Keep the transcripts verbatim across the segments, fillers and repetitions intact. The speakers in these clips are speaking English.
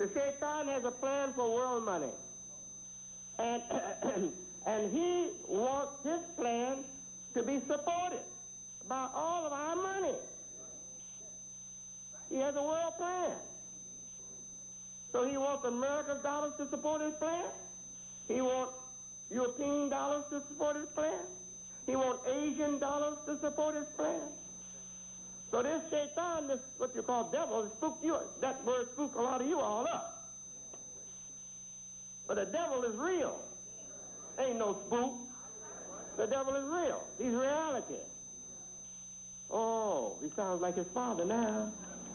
The Shaitan has a plan for world money. And, and he wants his plan to be supported by all of our money. He has a world plan. So he wants America's dollars to support his plan. He wants European dollars to support his plan. He wants Asian dollars to support his plan. So this Shaitan, this what you call devil, spooked you. That word spooked a lot of you all up. But the devil is real. Ain't no spook. The devil is real. He's reality. Oh, he sounds like his father now.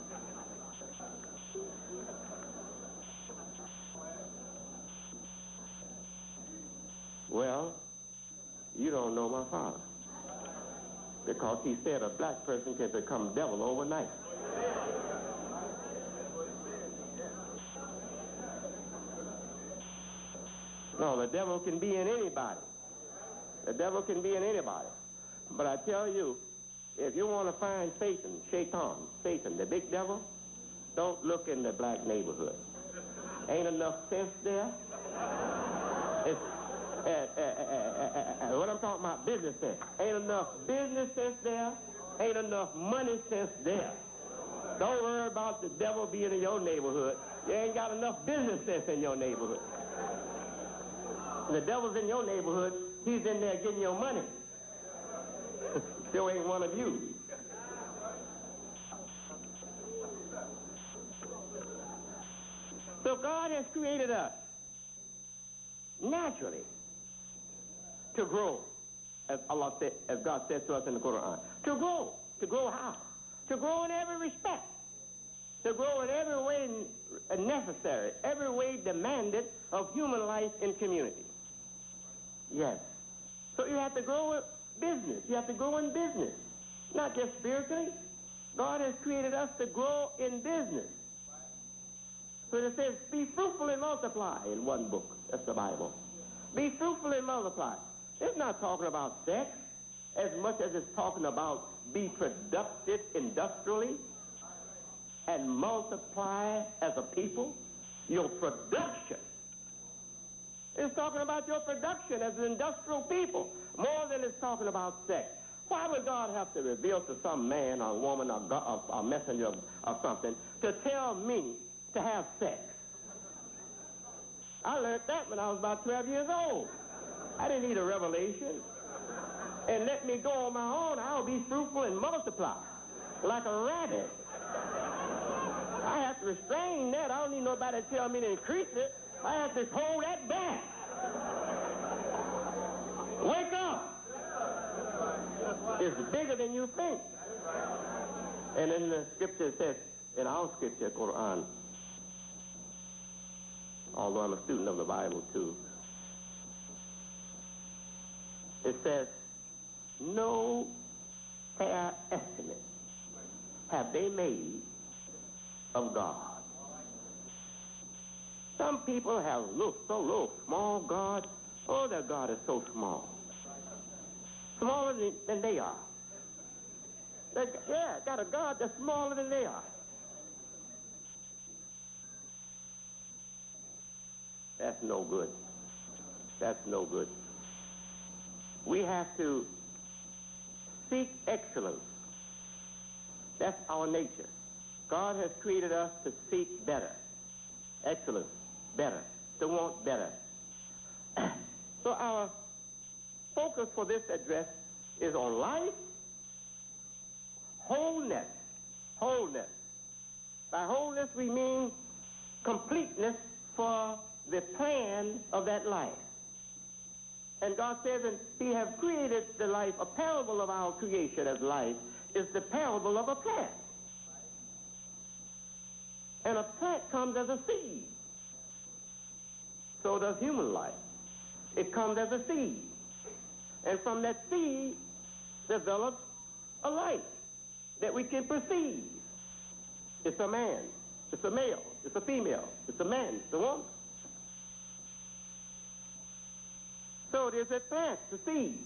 Well, you don't know my father. Because he said a black person can become devil overnight. No, the devil can be in anybody. The devil can be in anybody. But I tell you, if you want to find Satan, Shaitan, Satan, the big devil, don't look in the black neighborhood. Ain't enough sense there. It's, uh, uh, uh, uh, uh, what I'm talking about, business sense. Ain't enough business sense there. Ain't enough money sense there. Don't worry about the devil being in your neighborhood. You ain't got enough business sense in your neighborhood. The devil's in your neighborhood. He's in there getting your money. Still ain't one of you. So God has created us naturally to grow, as Allah said, as God says to us in the Quran. To grow. To grow how? To grow in every respect. To grow in every way necessary, every way demanded of human life in community. Yes. So you have to grow in business. You have to grow in business. Not just spiritually. God has created us to grow in business. So it says, be fruitful and multiply in one book. That's the Bible. Be fruitful and multiply. It's not talking about sex as much as it's talking about be productive industrially and multiply as a people. Your production. It's talking about your production as an industrial people more than it's talking about sex. Why would God have to reveal to some man or woman or, God, or, or messenger or, or something to tell me to have sex? I learned that when I was about twelve years old. I didn't need a revelation. And let me go on my own. I'll be fruitful and multiply like a rabbit. I have to restrain that. I don't need nobody to tell me to increase it. I have to hold that back. Wake up. It's bigger than you think. And in the scripture it says, in our scripture, Quran, although I'm a student of the Bible too, it says, no fair estimate have they made of God. Some people have looked so low, small God. Oh, their God is so small. Smaller than, than they are. They, yeah, got a God that's smaller than they are. That's no good. That's no good. We have to seek excellence. That's our nature. God has created us to seek better. Excellence, better, to want better. So our focus for this address is on life, wholeness, wholeness. By wholeness we mean completeness for the plan of that life. And God says that He has created the life, a parable of our creation as life is the parable of a plant. And a plant comes as a seed. So does human life. It comes as a seed. And from that seed develops a life that we can perceive. It's a man. It's a male. It's a female. It's a man. It's a woman. So there's a plant, the seed.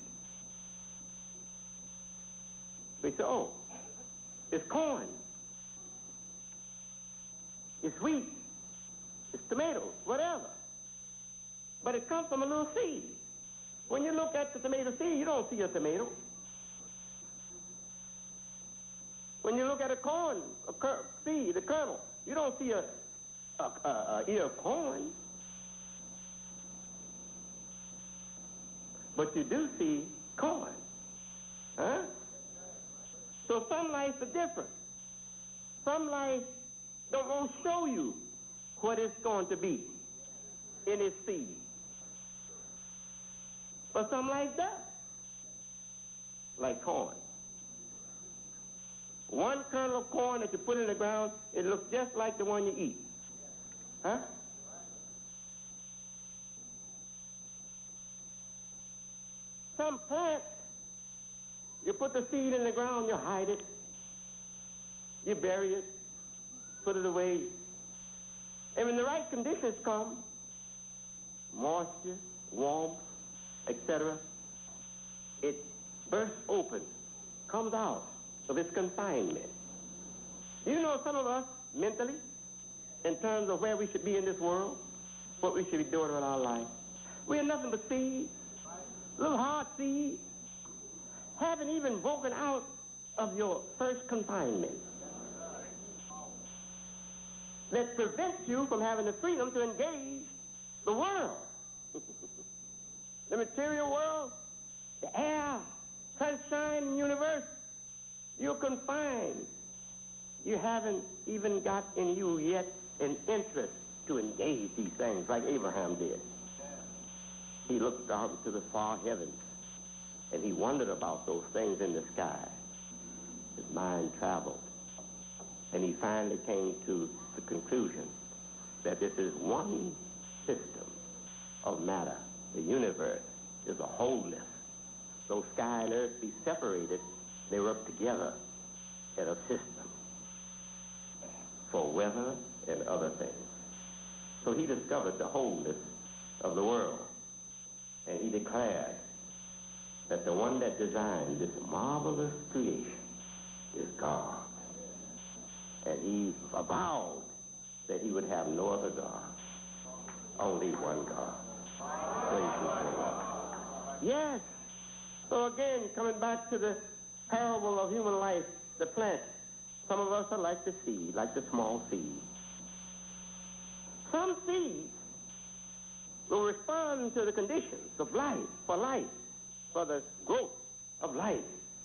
We say, oh, it's corn. It's wheat. tomatoes, whatever. But it comes from a little seed. When you look at the tomato seed, you don't see a tomato. When you look at a corn a cur- seed, a kernel, you don't see a, a, a, a ear of corn. But you do see corn. Huh? So some life are different. Some life don't won't show you what it's going to be in its seed. But some life does. Like corn. One kernel of corn that you put in the ground, it looks just like the one you eat. Huh? Some plants, you put the seed in the ground, you hide it, you bury it, put it away. And when the right conditions come, moisture, warmth, et cetera, it bursts open, comes out of its confinement. You know, some of us, mentally, in terms of where we should be in this world, what we should be doing with our life, we are nothing but seeds, little hard seeds, haven't even broken out of your first confinement. That prevents you from having the freedom to engage the world. The material world, the air, sunshine, and universe. You're confined. You haven't even got in you yet an interest to engage these things like Abraham did. He looked out into the far heavens, and he wondered about those things in the sky. His mind traveled, and he finally came to the conclusion that this is one system of matter. The universe is a wholeness. Though sky and earth be separated, they work together in a system for weather and other things. So he discovered the wholeness of the world, and he declared that the one that designed this marvelous creation is God. And he avowed that he would have no other God, only one God. Praise the Lord. Yes. So again, coming back to the parable of human life, the plant, some of us are like the seed, like the small seed. Some seeds will respond to the conditions of life, for life, for the growth of life.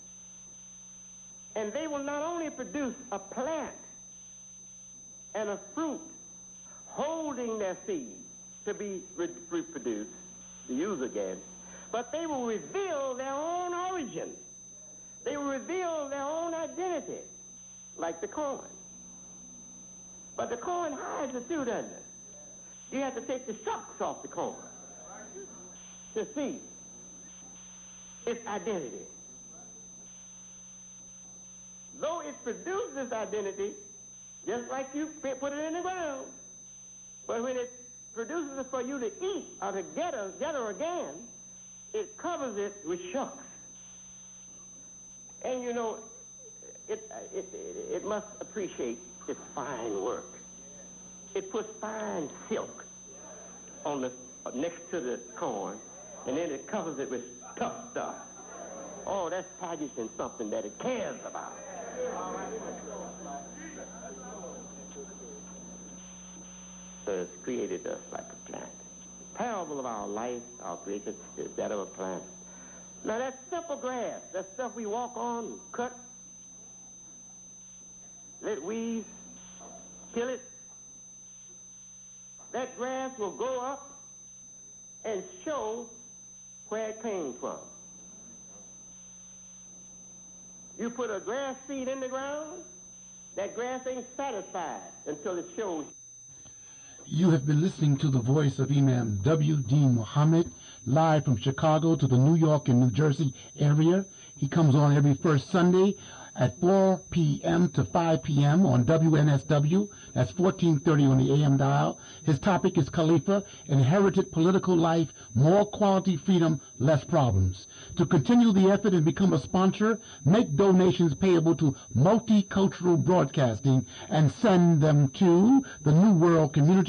And they will not only produce a plant and a fruit holding their seed to be re- reproduced, to use again, but they will reveal their own origin. They will reveal their own identity, like the corn. But the corn hides it too, doesn't it? You have to take the shucks off the corn to see its identity. Though it produces identity, just like you put it in the ground, but when it produces it for you to eat or to get her, get her again, it covers it with shucks. And you know, it, it, it, it must appreciate its fine work. It puts fine silk on the next to the corn, and then it covers it with tough stuff. Oh, that's packaging something that it cares about. So it's created us like a plant. The parable of our life, our creation, is that of a plant. Now that's simple grass. That stuff we walk on, cut, let weeds, kill it. That grass will grow up and show where it came from. You put a grass seed in the ground, that grass ain't satisfied until it shows. You have been listening to the voice of Imam W D Muhammad, live from Chicago to the New York and New Jersey area. He comes on every first Sunday at four p.m. to five p.m. on W N S W. That's fourteen thirty on the A M dial. His topic is Khalifa, Inherited Political Life, More Quality Freedom, Less Problems. To continue the effort and become a sponsor, make donations payable to Multicultural Broadcasting and send them to the New World Communities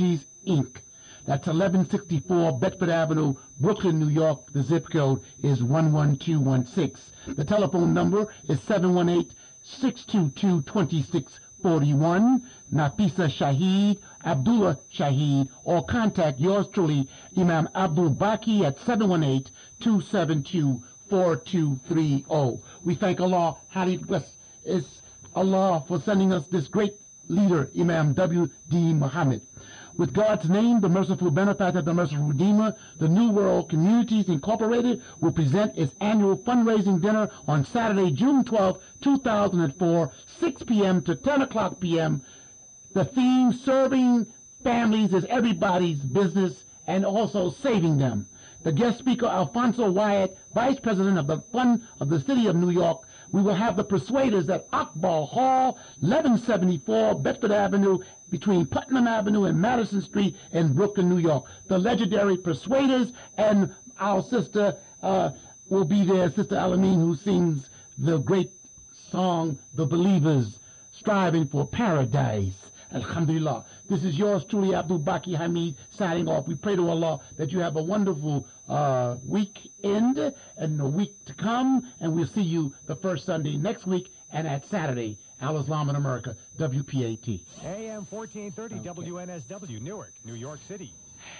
Incorporated. That's eleven sixty-four Bedford Avenue, Brooklyn, New York. The zip code is one one two one six. The telephone number is seven one eight, six two two, two six four one. Nafisa Shaheed, Abdullah Shaheed, or contact yours truly, Imam Abdul Baki, at seven one eight, two seven two, four two three zero. We thank Allah, highly blessed is Allah, for sending us this great leader, Imam W D Muhammad. With God's name, the merciful benefactor, the merciful redeemer, the New World Communities Incorporated will present its annual fundraising dinner on Saturday, June twelfth, two thousand four, six p.m. to ten o'clock p.m. The theme, serving families is everybody's business, and also saving them. The guest speaker, Alfonso Wyatt, Vice President of the Fund of the City of New York. We will have the Persuaders at Akbar Hall, eleven seventy-four Bedford Avenue, between Putnam Avenue and Madison Street in Brooklyn, New York. The legendary Persuaders, and our sister uh, will be there, Sister Alameen, who sings the great song, The Believers, Striving for Paradise. Alhamdulillah. This is yours truly, Abdul Baki Hamid, signing off. We pray to Allah that you have a wonderful uh, weekend and a week to come, and we'll see you the first Sunday next week and at Saturday. Al Islam in America, W P A T. A M fourteen thirty, okay. W N S W, Newark, New York City.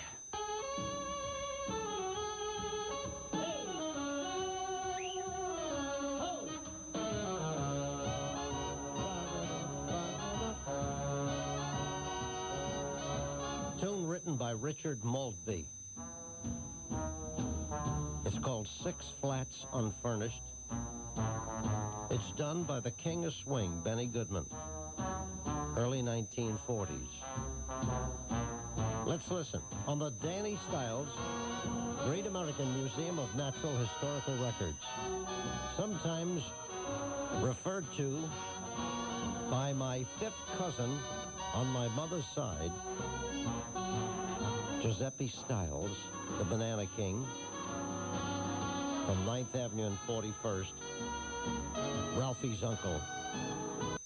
Written by Richard Maltby. It's called Six Flats Unfurnished. It's done by the King of Swing, Benny Goodman. Early nineteen forties. Let's listen on the Danny Styles Great American Museum of Natural Historical Records. Sometimes referred to by my fifth cousin on my mother's side, Giuseppe Styles, the Banana King, from ninth Avenue and forty-first, Ralphie's uncle.